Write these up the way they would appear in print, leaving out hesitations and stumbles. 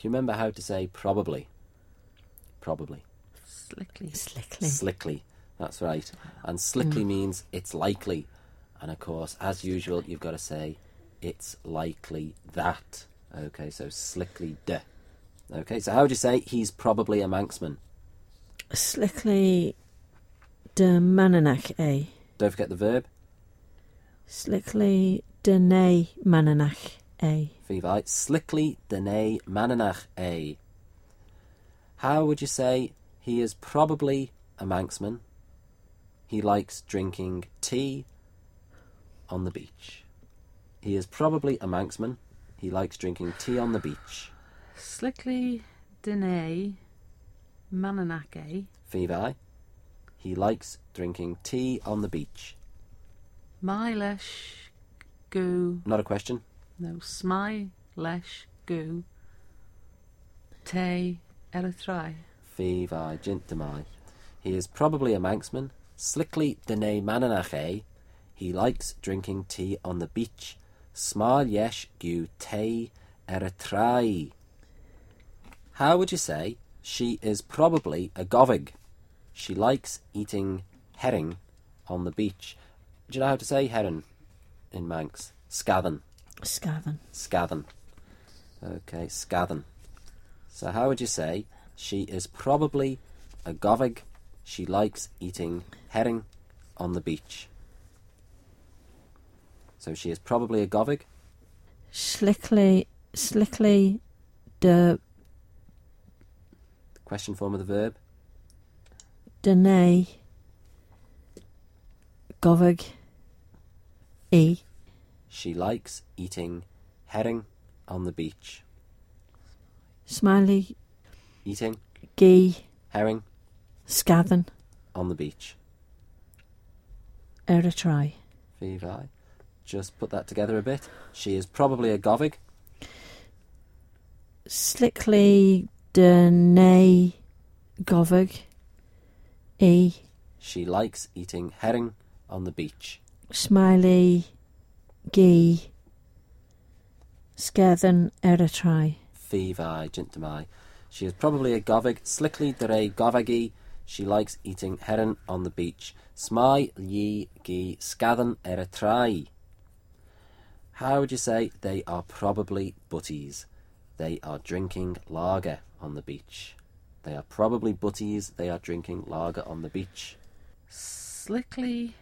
Can you remember how to say probably? Probably. Slickly. That's right. And slickly means it's likely. And of course, as usual, you've got to say it's likely that. Okay, so slickly de. Okay, so how would you say he's probably a Manxman? Slickly de Mananach a. Don't forget the verb. Slickly de ne Mananach a. Fivai. Slickly de ne Mananach a. How would you say he is probably a Manxman? He likes drinking tea on the beach. He is probably a Manxman. He likes drinking tea on the beach. Slickly dene mananake. Fivai. He likes drinking tea on the beach. My lesh goo. Not a question. No, smy lesh goo. Te erythrai. Fivai jintamai. He is probably a Manxman. Slickly dene mananache. He likes drinking tea on the beach. Small yesh gu te erythrai. How would you say she is probably a govig? She likes eating herring on the beach. Do you know how to say herring in Manx? Scathan. Scathan. Okay, scathan. So how would you say she is probably a govig? She likes eating herring on the beach. So she is probably a govig. Slickly de Question form of the verb. dene govig e. She likes eating herring on the beach. Smiley Eating gee herring scathan on the beach. erythrai. Vivi. Just put that together a bit. She is probably a govig. Slickly dene govig e. She likes eating herring on the beach. Smiley gee scathan erythrai. Vivi jintamai. She is probably a govig. Slickly dere govagi. She likes eating herring on the beach. Smai yi gi scathan erythrai. How would you say they are probably butties? They are drinking lager on the beach. They are probably butties. They are drinking lager on the beach. Slickly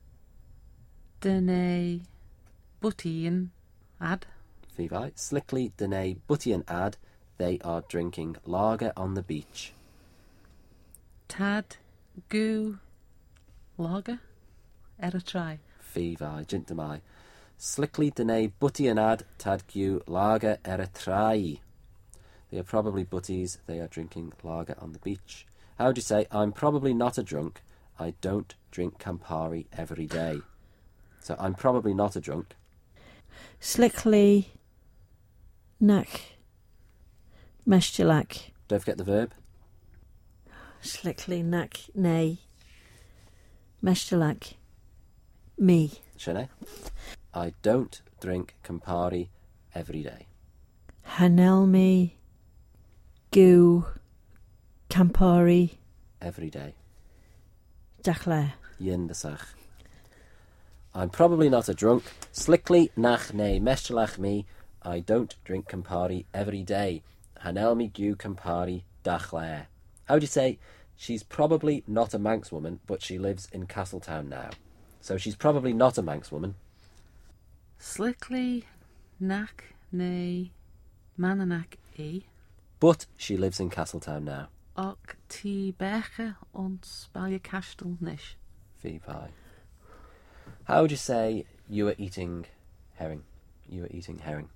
dene buttiin ad. Vivi. Slickly dene buttian ad. They are drinking lager on the beach. Tad goo lager erythrai. Vivi jintamai. Slickly dene buttian ad tad gu lager erythrai. They are probably butties. They are drinking lager on the beach. How would you say, I'm probably not a drunk. I don't drink Campari every day. So I'm probably not a drunk. Slickly nac mestilak. Don't forget the verb. Slickly nac ne mestilak me. Shane. I don't drink Campari every day. Hanelmi goo Campari Every day. dachle. Yindasach. I'm probably not a drunk. Slickly nach ne mestelach me. I don't drink Campari every day. Hanelmi gu Campari dachlair. How do you say, she's probably not a Manx woman, but she lives in Castletown now? So she's probably not a Manx woman. Slickly nac ne mananach e. But she lives in Castletown now. Och ti beche ons balje kastel nish. Vivi. How would you say you were eating herring? You were eating herring.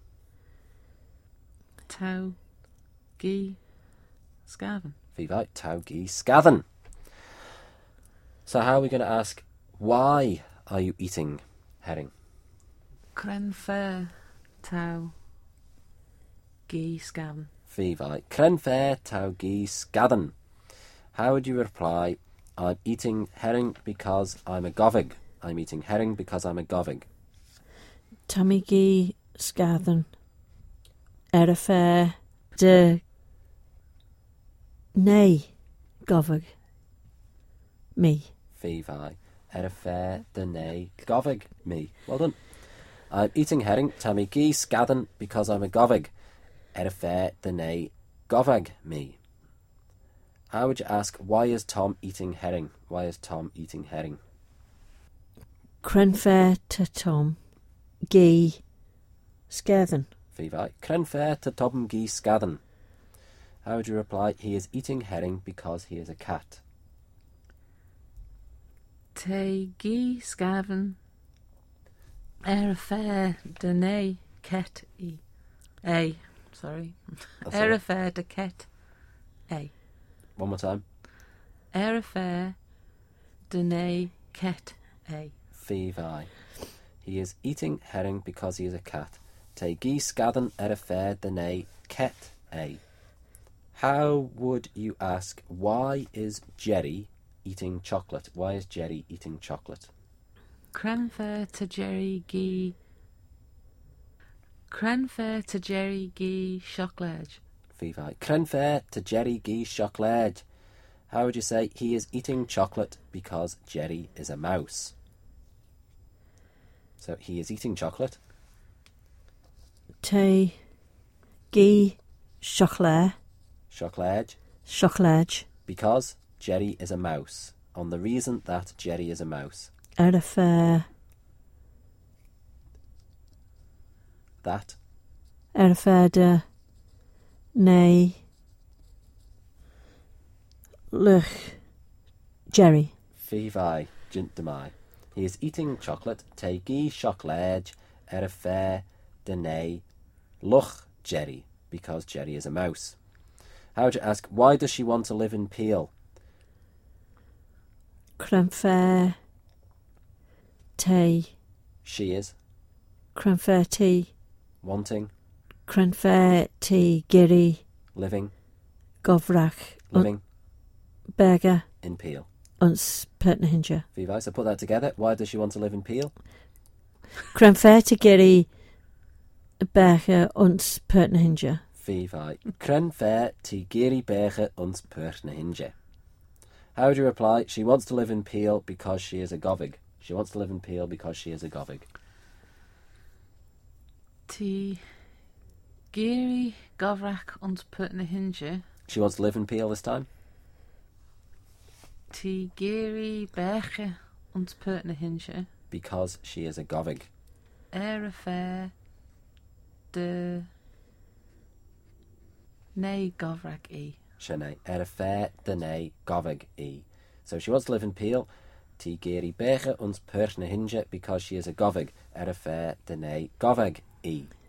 Tau gi scaven. Vivi. Tau gi scathan. So how are we going to ask, why are you eating herring? Cren fair tau gi scaven. Vivi. Cren fair tau gi scathan. How would you reply, I'm eating herring because I'm a govig. I'm eating herring because I'm a govig. Tamigi scathan. Erifair de nay gofag me. Fi vai. Fair de nay govig me. Well done. I'm eating herring. Tammy gee scadden because I'm a govig. Fair de nay govag me. How would you ask, why is Tom eating herring? Why is Tom eating herring? Crenfair to Tom gee scathern. Fi vai. Cren fair to Tom gee scadden. How would you reply, he is eating herring because he is a cat? Te gi scaven. Fair de nay ket e. A. Sorry. That's all right. Fair de ket A. One more time. Fair de nay ket A. Fi vai. He is eating herring because he is a cat. Te gi scadden fair de nay ket a. How would you ask, why is Jerry eating chocolate? Why is Jerry eating chocolate? Crenfair to Jerry gi. Crenfair to Jerry gi chocolate. Fi vai. Cren fair to Jerry gi chocolate. How would you say, he is eating chocolate because Jerry is a mouse? So he is eating chocolate Te gee chocolate chocolate because Jerry is a mouse, on the reason that Jerry is a mouse. fair That de nay luch Jerry. Fi vai jint de mai. He is eating chocolate te gi chocolate fair de nay luch Jerry, because Jerry is a mouse. How would you ask, why does she want to live in Peel? Crenfair te She is Crenfair te wanting, Crenfair te giri living, govrach living berger in Peel. uns pertnahinja. Fi vai. So put that together. Why does she want to live in Peel? Crenfair te giri berger uns pertnahinja. Fi vai. Cren fair ti giri berge ons pertne hinge. How would you reply? She wants to live in Peel because she is a govig. She wants to live in Peel because she is a govig. Te giri govrach ons putna hinge. She wants to live in Peel this time. Te giri berge ons putna hinge. Because she is a govig. Fair de nay govrach e. Shene. Fair de nay govig e. So she wants to live in Peel. Ti giri berge ons pertne hinge because she is a govig. Fair de nay govig e.